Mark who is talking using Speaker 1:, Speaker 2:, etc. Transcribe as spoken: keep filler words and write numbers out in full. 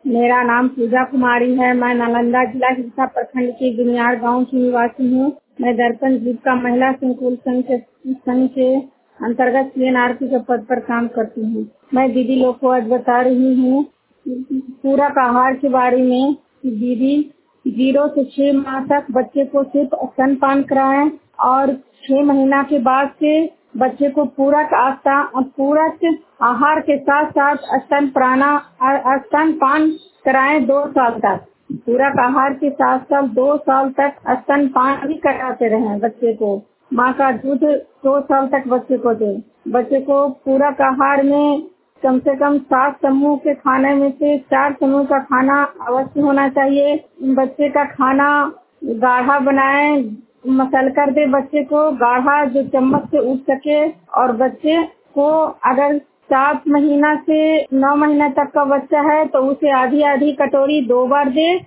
Speaker 1: मेरा नाम पूजा कुमारी है। मैं नालंदा जिला हिरसा प्रखंड के गुनियार गांव की निवासी हूँ। मैं दर्पण जीविका महिला संकुल संघ के संघ के अंतर्गत सीएनआरपी के पद पर काम करती हूँ। मैं दीदी लोग को आज बता रही हूँ पूरक आहार के बारे में। दीदी जीरो से छह माह तक बच्चे को सिर्फ स्तनपान कराएं और छह महीना के बाद से बच्चे को पूरक आस्था पूरक आहार के साथ साथ स्तनपाना स्तनपान कराएं दो साल तक। पूरक आहार के साथ साथ दो साल तक स्तनपान भी कराते रहें बच्चे को। माँ का दूध दो साल तक बच्चे को दें। बच्चे को पूरक आहार में कम से कम सात समूह के खाने में से चार समूह का खाना अवश्य होना चाहिए। बच्चे का खाना गाढ़ा बनाएं, मसल कर दे बच्चे को गाढ़ा जो चम्मच से उठ सके। और बच्चे को अगर सात महीना से नौ महीना तक का बच्चा है तो उसे आधी आधी कटोरी दो बार दे